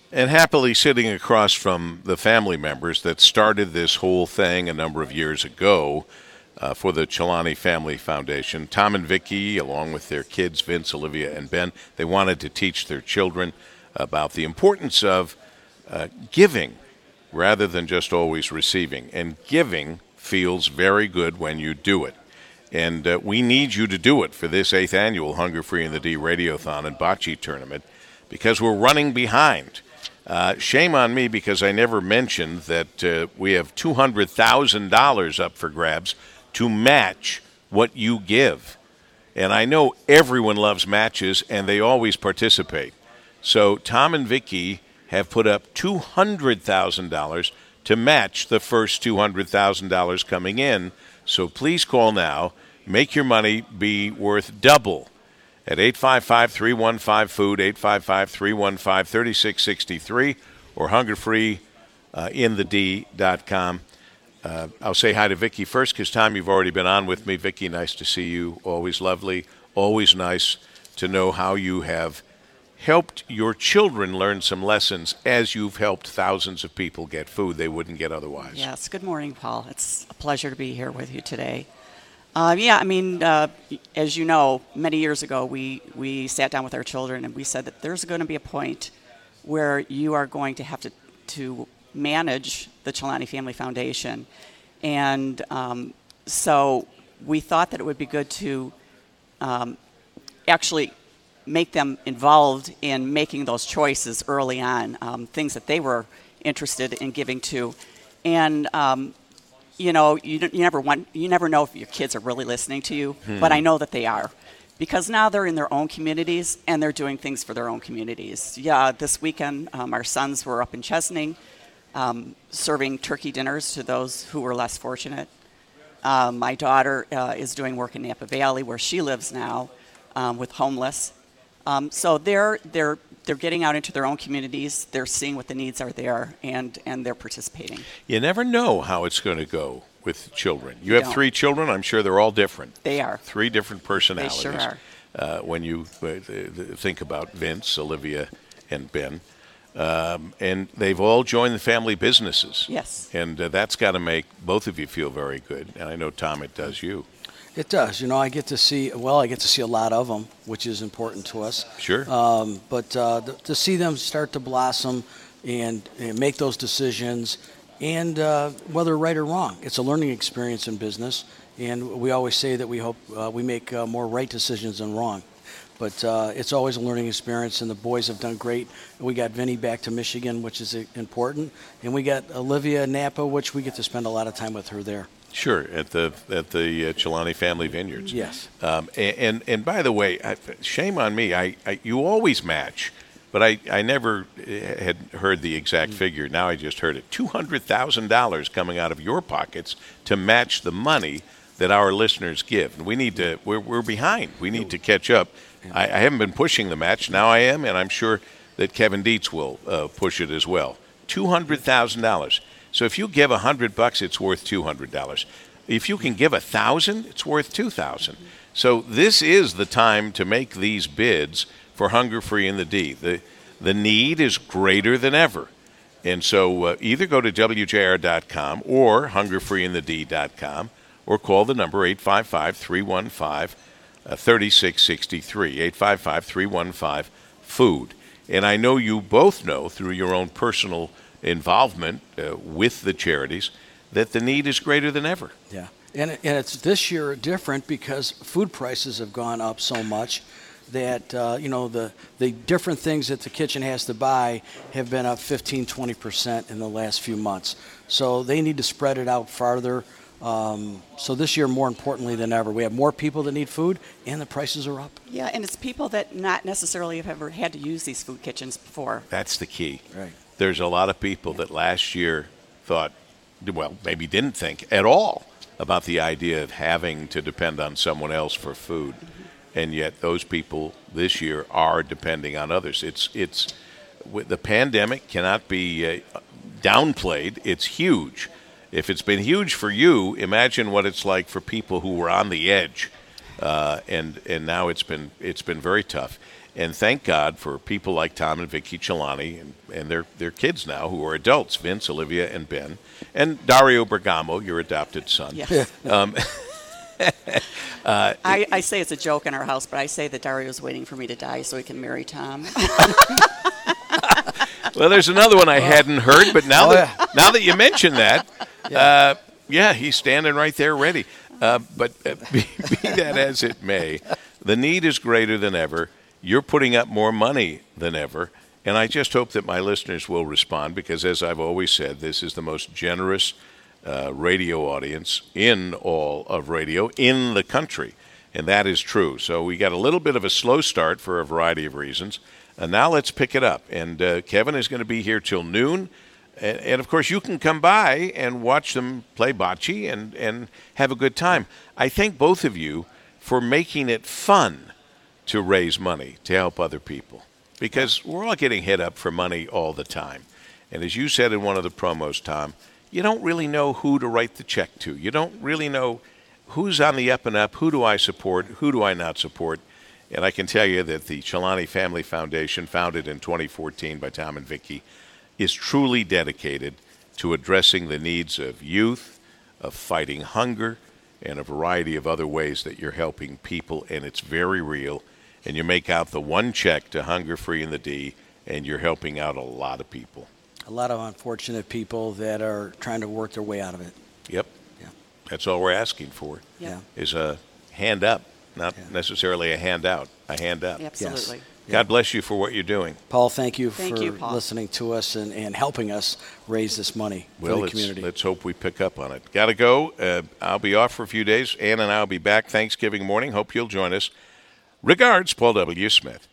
And happily sitting across from the family members that started this whole thing a number of years ago for the Chilani Family Foundation, Tom and Vicki, along with their kids, Vince, Olivia, and Ben, they wanted to teach their children about the importance of giving rather than just always receiving. And giving feels very good when you do it. And we need you to do it for this 8th annual Hunger Free in the D Radiothon and Bocce Tournament because we're running behind. Shame on me because I never mentioned that we have $200,000 up for grabs to match what you give. And I know everyone loves matches, and they always participate. So Tom and Vicki have put up $200,000 to match the first $200,000 coming in. So please call now. Make your money be worth double at 855-315-FOOD, 855-315-3663, or hungerfreeinthed.com. I'll say hi to Vicki first because, Tom, you've already been on with me. Vicki, nice to see you. Always lovely. Always nice to know how you have helped your children learn some lessons as you've helped thousands of people get food they wouldn't get otherwise. Yes. Good morning, Paul. It's a pleasure to be here with you today. As you know, many years ago, we sat down with our children and we said that there's going to be a point where you are going to have to manage the Chilani Family Foundation. And so we thought that it would be good to actually make them involved in making those choices early on, things that they were interested in giving to. And you never know if your kids are really listening to you, but I know that they are, because now they're in their own communities and they're doing things for their own communities. Yeah, this weekend our sons were up in Chesaning serving turkey dinners to those who were less fortunate. My daughter is doing work in Napa Valley, where she lives now, with homeless. So they're getting out into their own communities. They're seeing what the needs are there, and they're participating. You never know how it's going to go with children. You have 3 children. I'm sure they're all different. They are. 3 different personalities. They sure are. When you think about Vince, Olivia, and Ben. And they've all joined the family businesses. Yes. And that's got to make both of you feel very good. And I know, Tom, it does you. It does. I get to see a lot of them, which is important to us. Sure. But to see them start to blossom and make those decisions, and whether right or wrong, it's a learning experience in business. And we always say that we hope we make more right decisions than wrong. But it's always a learning experience, and the boys have done great. We got Vinny back to Michigan, which is important, and we got Olivia Napa, which we get to spend a lot of time with her there. Sure, at the Chilani Family Vineyards. Yes. And by the way, shame on me. You always match, but I never had heard the exact figure. Now I just heard it. $200,000 coming out of your pockets to match the money that our listeners give. And we need to. We're behind. We need to catch up. I haven't been pushing the match. Now I am, and I'm sure that Kevin Dietz will push it as well. $200,000. So if you give $100, it's worth $200. If you can give $1,000, it's worth $2,000. So this is the time to make these bids for Hunger Free in the D. The need is greater than ever. And so either go to WJR.com or hungerfreeinthed.com or call the number 855-315-3663, 855-315-FOOD. And I know you both know through your own personal involvement with the charities that the need is greater than ever. Yeah, and it's this year different because food prices have gone up so much that the different things that the kitchen has to buy have been up 15-20% in the last few months. So they need to spread it out farther. So this year, more importantly than ever, we have more people that need food, and the prices are up. Yeah, and it's people that not necessarily have ever had to use these food kitchens before. That's the key. Right. There's a lot of people that last year thought, well, maybe didn't think at all about the idea of having to depend on someone else for food. And yet those people this year are depending on others. It's the pandemic cannot be downplayed. It's huge. If it's been huge for you, imagine what it's like for people who were on the edge. And now it's been very tough. And thank God for people like Tom and Vicki Celani and their kids now who are adults, Vince, Olivia, and Ben. And Dario Bergamo, your adopted son. Yeah. I say it's a joke in our house, but I say that Dario's waiting for me to die so he can marry Tom. Well, there's another one I hadn't heard, but now that you mention that, he's standing right there ready. But be that as it may, the need is greater than ever. You're putting up more money than ever. And I just hope that my listeners will respond because, as I've always said, this is the most generous radio audience in all of radio in the country. And that is true. So we got a little bit of a slow start for a variety of reasons. And now let's pick it up. And Kevin is going to be here till noon. And, of course, you can come by and watch them play bocce and have a good time. I thank both of you for making it fun to raise money to help other people because we're all getting hit up for money all the time. And as you said in one of the promos, Tom, you don't really know who to write the check to. You don't really know who's on the up and up, who do I support, who do I not support. And I can tell you that the Celani Family Foundation, founded in 2014 by Tom and Vicki, is truly dedicated to addressing the needs of youth, of fighting hunger, and a variety of other ways that you're helping people, and it's very real. And you make out the one check to Hunger Free in the D, and you're helping out a lot of people. A lot of unfortunate people that are trying to work their way out of it. Yep. Yeah. That's all we're asking for is a hand up, not necessarily a handout, a hand up. Absolutely. Yes. God bless you for what you're doing. Paul, thank you for Paul. listening to us and helping us raise this money for the community. Let's hope we pick up on it. Got to go. I'll be off for a few days. Ann and I will be back Thanksgiving morning. Hope you'll join us. Regards, Paul W. Smith.